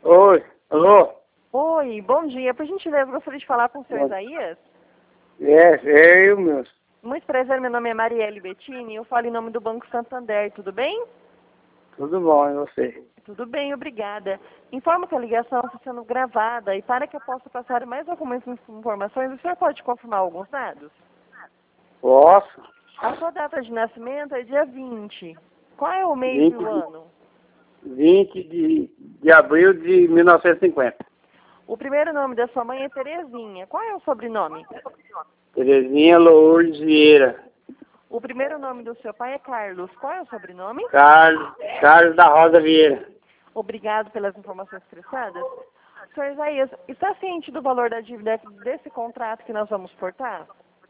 Oi, alô? Oi, bom dia. Por gentileza, gostaria de falar com o senhor Isaías. É eu mesmo. Muito prazer, meu nome é Marielle Bettini, eu falo em nome do Banco Santander, tudo bem? Tudo bom, e você? Tudo bem, obrigada. Informo que a ligação está sendo gravada e para que eu possa passar mais algumas informações, o senhor pode confirmar alguns dados? Posso? A sua data de nascimento é dia 20. Qual é o mês e 20 o ano? 20 de abril de 1950. O primeiro nome da sua mãe é Terezinha. Qual é o sobrenome? Terezinha Lourdes Vieira. O primeiro nome do seu pai é Carlos. Qual é o sobrenome? Carlos da Rosa Vieira. Obrigado pelas informações prestadas. Senhor Isaías, está ciente do valor da dívida desse contrato que nós vamos portar?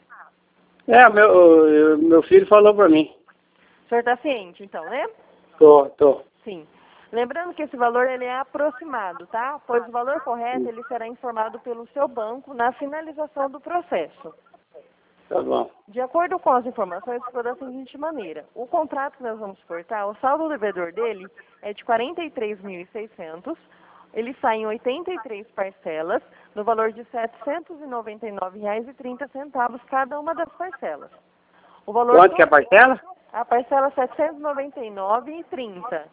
Meu filho falou pra mim. O senhor está ciente, então, né? Tô. Sim. Lembrando que esse valor ele é aproximado, tá? Pois o valor correto ele será informado pelo seu banco na finalização do processo. Tá bom. De acordo com as informações, ficou da seguinte maneira. O contrato que nós vamos portar, o saldo devedor dele é de R$ 43.600. Ele sai em 83 parcelas, no valor de R$ 799,30 cada uma das parcelas. O valor Quanto que é a parcela? A parcela é R$ 799,30.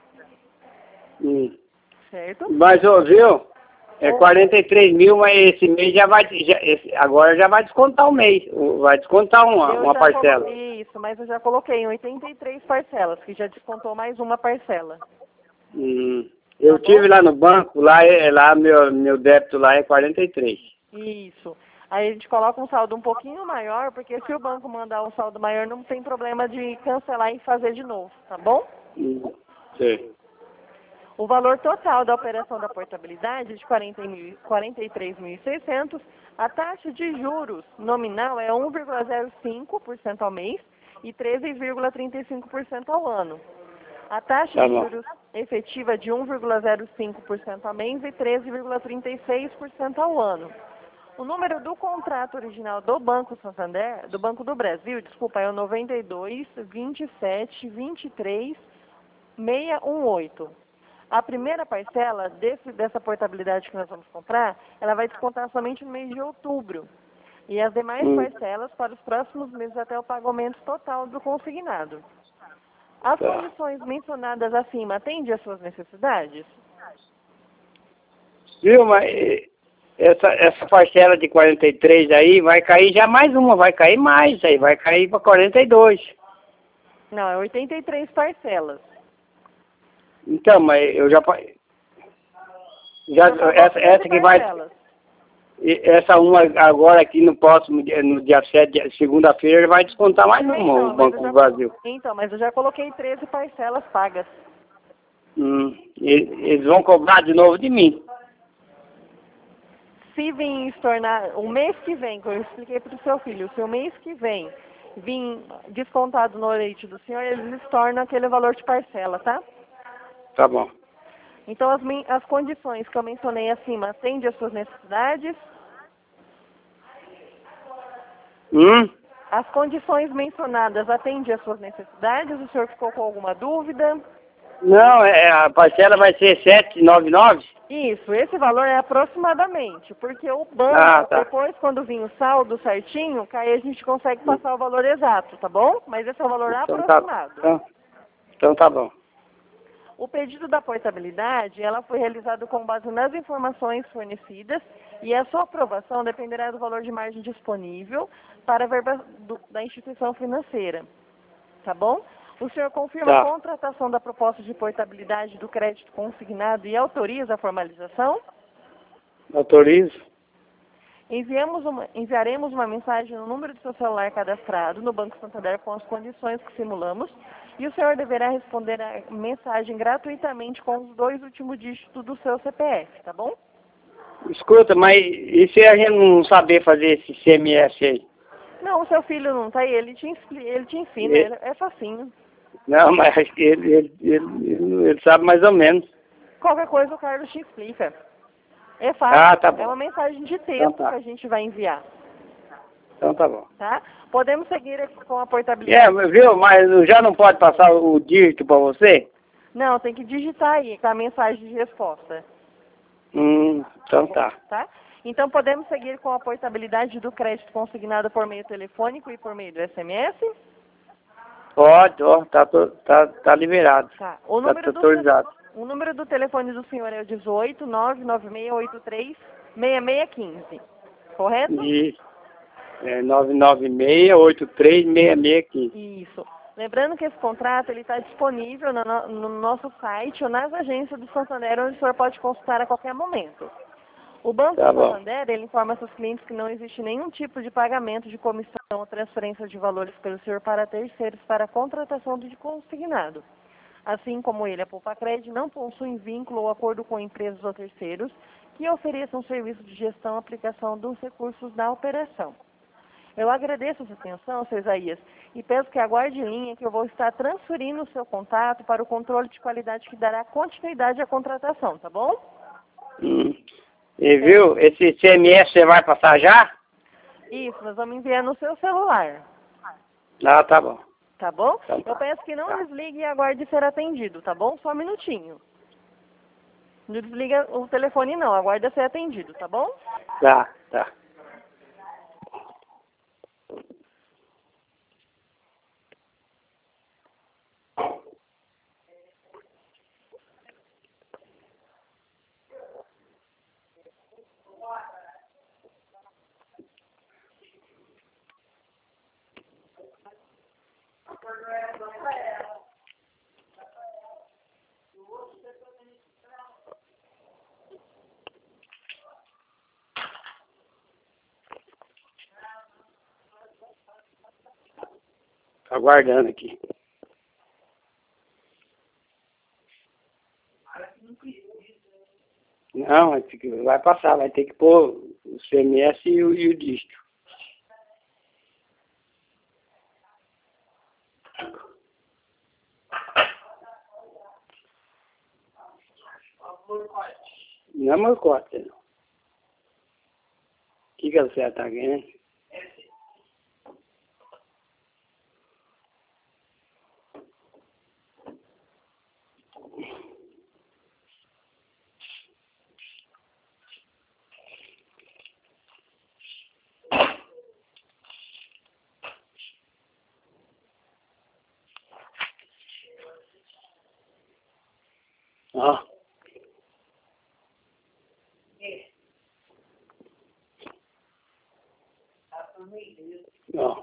Certo? Mas, viu? É 43 mil, mas esse mês agora já vai descontar o mês. Vai descontar uma parcela. Isso, mas eu já coloquei em 83 parcelas, que já descontou mais uma parcela. Eu tive lá no banco, lá meu débito lá é 43. Isso. Aí a gente coloca um saldo um pouquinho maior, porque se o banco mandar um saldo maior, não tem problema de cancelar e fazer de novo, tá bom? Sim. O valor total da operação da portabilidade é de R$ 43.600. A taxa de juros nominal é 1,05% ao mês e 13,35% ao ano. A taxa de juros efetiva é de 1,05% ao mês e 13,36% ao ano. O número do contrato original do Banco Santander, do Banco do Brasil, desculpa, é o 92 27 23 618. A primeira parcela dessa portabilidade que nós vamos comprar, ela vai descontar somente no mês de outubro. E as demais parcelas para os próximos meses até o pagamento total do consignado. As condições mencionadas acima atendem às suas necessidades? Viu, mas essa parcela de 43 aí vai cair já mais uma, vai cair mais, aí vai cair para 42. Não, é 83 parcelas. Então, mas eu essa que vai, essa uma agora aqui no próximo dia, no dia 7, segunda-feira, ele vai descontar mais uma, o Banco do Brasil. Então, mas eu já coloquei 13 parcelas pagas. Eles vão cobrar de novo de mim. Se vir se tornar, o mês que vem, que eu expliquei para o seu filho, se o mês que vem vir descontado no leite do senhor, eles tornam aquele valor de parcela, tá? Tá bom. Então, as condições que eu mencionei acima atendem às suas necessidades? As condições mencionadas atendem às suas necessidades? O senhor ficou com alguma dúvida? Não, a parcela vai ser 799? Isso, esse valor é aproximadamente, porque o banco, depois quando vir o saldo certinho, aí a gente consegue passar o valor exato, tá bom? Mas esse é o valor aproximado. Então tá bom. O pedido da portabilidade, ela foi realizado com base nas informações fornecidas e a sua aprovação dependerá do valor de margem disponível para a verba da instituição financeira, tá bom? O senhor confirma a contratação da proposta de portabilidade do crédito consignado e autoriza a formalização? Autorizo. Enviaremos uma mensagem no número do seu celular cadastrado no Banco Santander com as condições que simulamos e o senhor deverá responder a mensagem gratuitamente com os 2 últimos dígitos do seu CPF, tá bom? Escuta, mas e se a gente não saber fazer esse CMS aí? Não, o seu filho não tá aí, ele te ensina, é facinho. Não, mas ele sabe mais ou menos. Qualquer coisa o Carlos te explica. É fácil, tá bom. É uma mensagem de texto que a gente vai enviar. Então tá bom. Tá? Podemos seguir aqui com a portabilidade. Viu, mas já não pode passar o dígito para você? Não, tem que digitar aí com a mensagem de resposta. Então tá. Tá? Então podemos seguir com a portabilidade do crédito consignado por meio telefônico e por meio do SMS? Pode, ó, tá liberado. Tá. O Tá número, autorizado. o número do telefone do senhor é o 18 99683 6615. Correto? Isso. 996836615. Isso. Lembrando que esse contrato ele está disponível no nosso site ou nas agências do Santander, onde o senhor pode consultar a qualquer momento. O Banco Tá bom. Santander, ele informa seus clientes que não existe nenhum tipo de pagamento de comissão ou transferência de valores pelo senhor para terceiros para a contratação de consignado. Assim como ele, a Poupa-Cred não possui vínculo ou acordo com empresas ou terceiros que ofereçam serviço de gestão e aplicação dos recursos da operação. Eu agradeço a sua atenção, seu Isaías, e peço que aguarde em linha que eu vou estar transferindo o seu contato para o controle de qualidade que dará continuidade à contratação, tá bom? E viu, esse CMS você vai passar já? Isso, nós vamos enviar no seu celular, Ah, tá bom. tá bom? Então tá. Eu peço que não desligue e aguarde ser atendido, tá bom? Só um minutinho. Não desliga o telefone não, aguarde ser atendido, tá bom? Tá. Tá aguardando aqui. Não, vai passar, vai ter que pôr o CMS e o dígito. Não é morcota, não. O que você tá ganhando? Ó. Ó.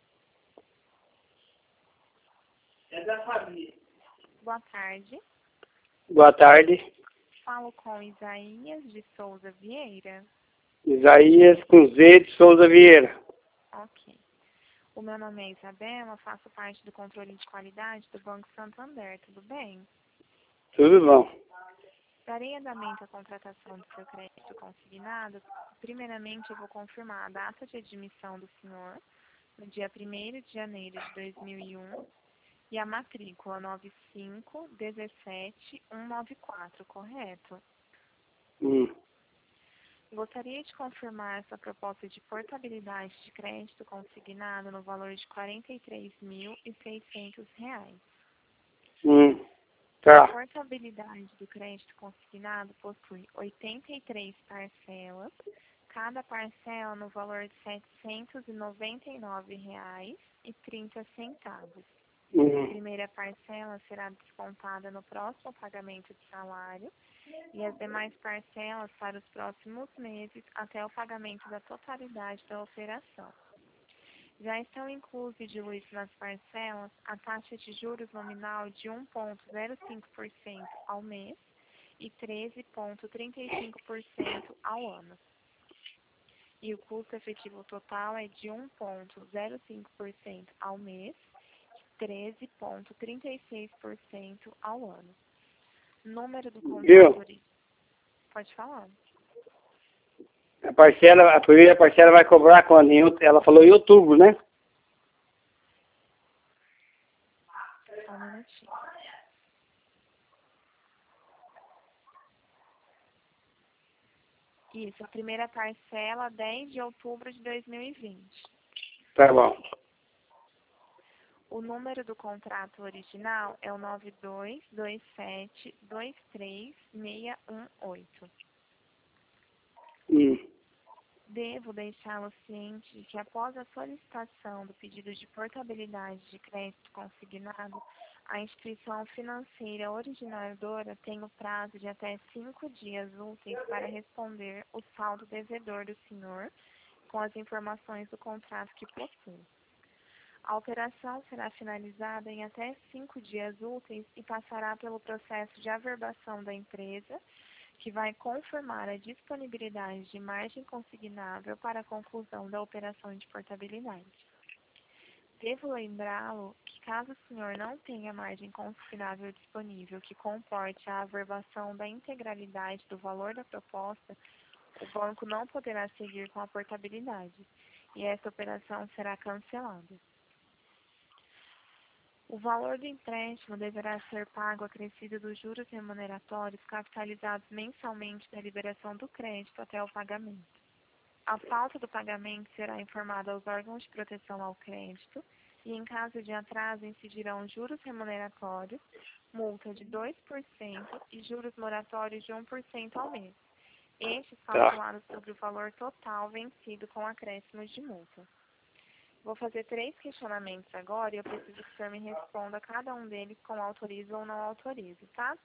Boa tarde. Boa tarde. Falo com Isaías de Souza Vieira. Isaías com Z de Souza Vieira. Ok. O meu nome é Isabela, faço parte do controle de qualidade do Banco Santander, tudo bem? Tudo bom. Darei andamento à contratação do seu crédito consignado. Primeiramente, eu vou confirmar a data de admissão do senhor, no dia 1º de janeiro de 2001, e a matrícula 9517194, correto? Gostaria de confirmar essa proposta de portabilidade de crédito consignado no valor de R$ 43.600. A Tá. portabilidade do crédito consignado possui 83 parcelas, cada parcela no valor de R$ 799,30. A primeira parcela será descontada no próximo pagamento de salário e as demais parcelas para os próximos meses até o pagamento da totalidade da operação. Já estão inclusos e diluídos nas parcelas a taxa de juros nominal de 1,05% ao mês e 13,35% ao ano. E o custo efetivo total é de 1,05% ao mês e 13,36% ao ano. Número do contrato. Pode falar. A primeira parcela vai cobrar quando? Ela falou em outubro, né? Só um minutinho. Isso, a primeira parcela, 10 de outubro de 2020. Tá bom. O número do contrato original é o 9227236618. Devo deixá-lo ciente de que após a solicitação do pedido de portabilidade de crédito consignado, a instituição financeira originadora tem o prazo de até 5 dias úteis para responder o saldo devedor do senhor com as informações do contrato que possui. A operação será finalizada em até 5 dias úteis e passará pelo processo de averbação da empresa, que vai confirmar a disponibilidade de margem consignável para a conclusão da operação de portabilidade. Devo lembrá-lo que, caso o senhor não tenha margem consignável disponível que comporte a averbação da integralidade do valor da proposta, o banco não poderá seguir com a portabilidade e essa operação será cancelada. O valor do empréstimo deverá ser pago acrescido dos juros remuneratórios capitalizados mensalmente da liberação do crédito até o pagamento. A falta do pagamento será informada aos órgãos de proteção ao crédito e, em caso de atraso, incidirão juros remuneratórios, multa de 2% e juros moratórios de 1% ao mês. Estes calculados sobre o valor total vencido com acréscimos de multa. Vou fazer 3 questionamentos agora e eu preciso que o senhor me responda cada um deles com autorizo ou não autorizo, tá?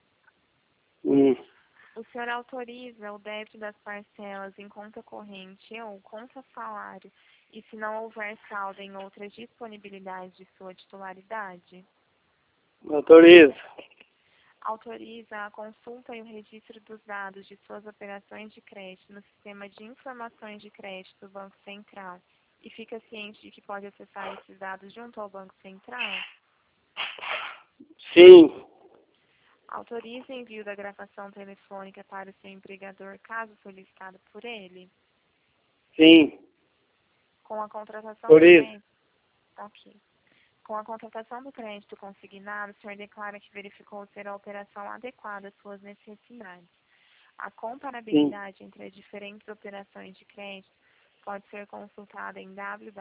O senhor autoriza o débito das parcelas em conta corrente ou conta salário e se não houver saldo em outras disponibilidades de sua titularidade? Autorizo. Autoriza a consulta e o registro dos dados de suas operações de crédito no sistema de informações de crédito do Banco Central e fica ciente de que pode acessar esses dados junto ao Banco Central? Sim. Autoriza o envio da gravação telefônica para o seu empregador, caso solicitado por ele? Sim. Com a contratação Por do isso. crédito? Ok. Com a contratação do crédito consignado, o senhor declara que verificou ser a operação adequada às suas necessidades. A comparabilidade entre as diferentes operações de crédito pode ser consultada em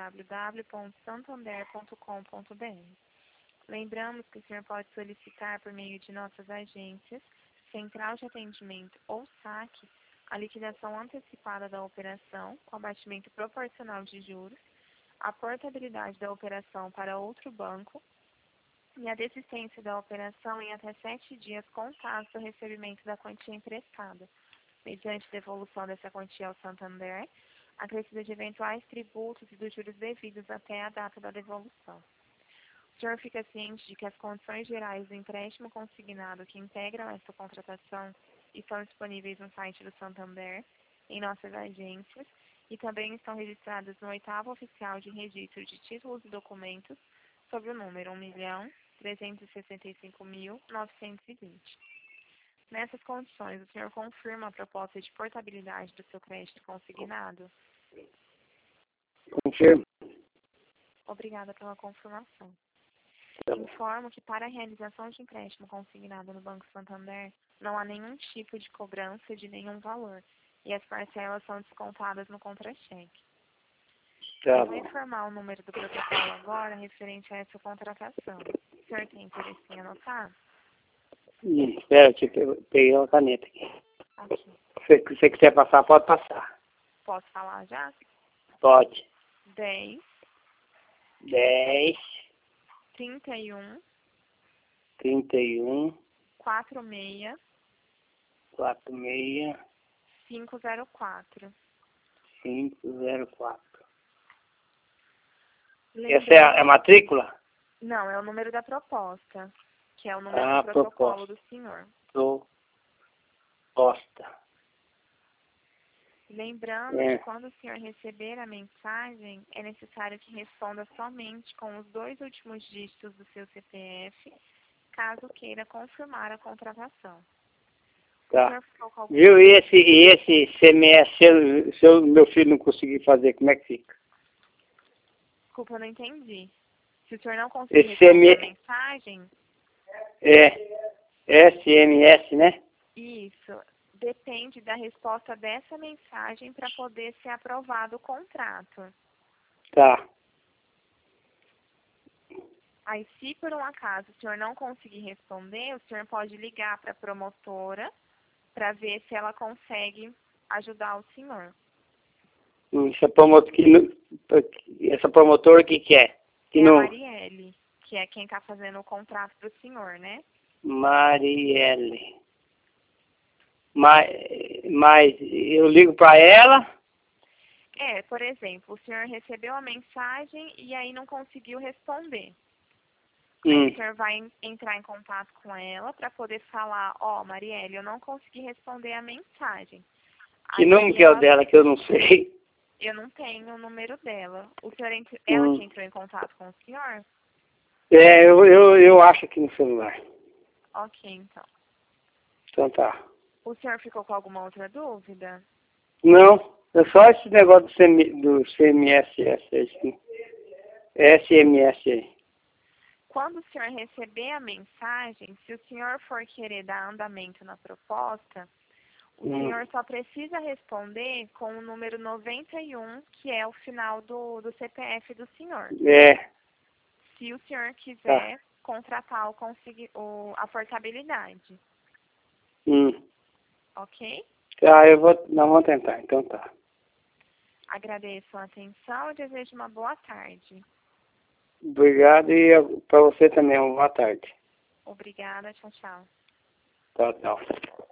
www.santander.com.br. Lembramos que o senhor pode solicitar por meio de nossas agências, Central de Atendimento ou SAC, a liquidação antecipada da operação, com abatimento proporcional de juros, a portabilidade da operação para outro banco e a desistência da operação em até 7 dias contados do recebimento da quantia emprestada, mediante devolução dessa quantia ao Santander, acrescida de eventuais tributos e dos juros devidos até a data da devolução. O senhor fica ciente de que as condições gerais do empréstimo consignado que integram esta contratação estão disponíveis no site do Santander, em nossas agências, e também estão registradas no 8º Oficial de Registro de Títulos e Documentos, sob o número 1.365.920. Nessas condições, o senhor confirma a proposta de portabilidade do seu crédito consignado? Confirmo. Obrigada pela confirmação. Informo que para a realização de empréstimo consignado no Banco Santander, não há nenhum tipo de cobrança de nenhum valor e as parcelas são descontadas no contra-cheque. Eu vou informar o número do protocolo agora referente a essa contratação. O senhor tem interesse em anotar? Espera, eu peguei uma caneta aqui. Ok. Se você quiser passar, pode passar. Posso falar já? Pode. 10, 10, 31, 31, 46, 46, 504. 504. Lembrando... Essa é a matrícula? Não, é o número da proposta, que é o número do protocolo do senhor. Proposta. Lembrando que quando o senhor receber a mensagem, é necessário que responda somente com os 2 últimos dígitos do seu CPF, caso queira confirmar a contratação. Tá. Viu? E esse CMS, se meu filho não conseguir fazer, como é que fica? Desculpa, eu não entendi. Se o senhor não conseguir Esse responder a mensagem... SMS, né? Isso. Depende da resposta dessa mensagem para poder ser aprovado o contrato. Tá. Aí, se por um acaso o senhor não conseguir responder, o senhor pode ligar para a promotora para ver se ela consegue ajudar o senhor. Essa promotora que é? Que É não... a Marielle, que é quem está fazendo o contrato para o senhor, né? Marielle. Mas eu ligo para ela? Por exemplo, o senhor recebeu a mensagem e aí não conseguiu responder. Aí o senhor vai entrar em contato com ela para poder falar, Marielle, eu não consegui responder a mensagem. Que número que é o dela que eu não sei? Eu não tenho o número dela. Ela que entrou em contato com o senhor? Eu acho aqui no celular. Ok, então. Então tá. O senhor ficou com alguma outra dúvida? Não, é só esse negócio do CMS, SMS aí. Quando o senhor receber a mensagem, se o senhor for querer dar andamento na proposta, o senhor só precisa responder com o número 91, que é o final do CPF do senhor. Se o senhor quiser contratar a portabilidade. Ok? Nós vamos tentar, então tá. Agradeço a atenção e desejo uma boa tarde. Obrigado e para você também, uma boa tarde. Obrigada, tchau, tchau. Tchau, tchau.